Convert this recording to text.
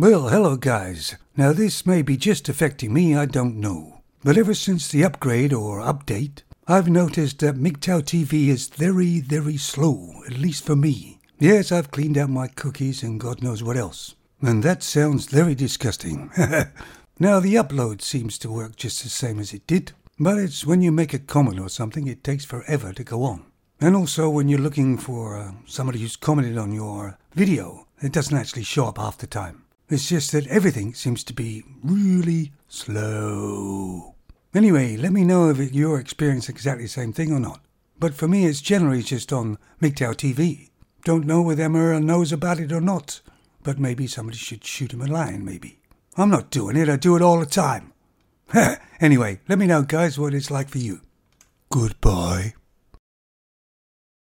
Well, hello guys. Now this may be just affecting me, I don't know. But ever since the upgrade or update, I've noticed that MGTOW TV is very, very slow, at least for me. Yes, I've cleaned out my cookies and God knows what else. And that sounds very disgusting. Now the upload seems to work just the same as it did, but it's when you make a comment or something, it takes forever to go on. And also when you're looking for somebody who's commented on your video, it doesn't actually show up half the time. It's just that everything seems to be really slow. Anyway, let me know if you're experiencing exactly the same thing or not. But for me, it's generally just on MGTOW TV. Don't know whether Emma knows about it or not. But maybe somebody should shoot him a line, maybe. I'm not doing it, I do it all the time. Anyway, let me know, guys, what it's like for you. Goodbye.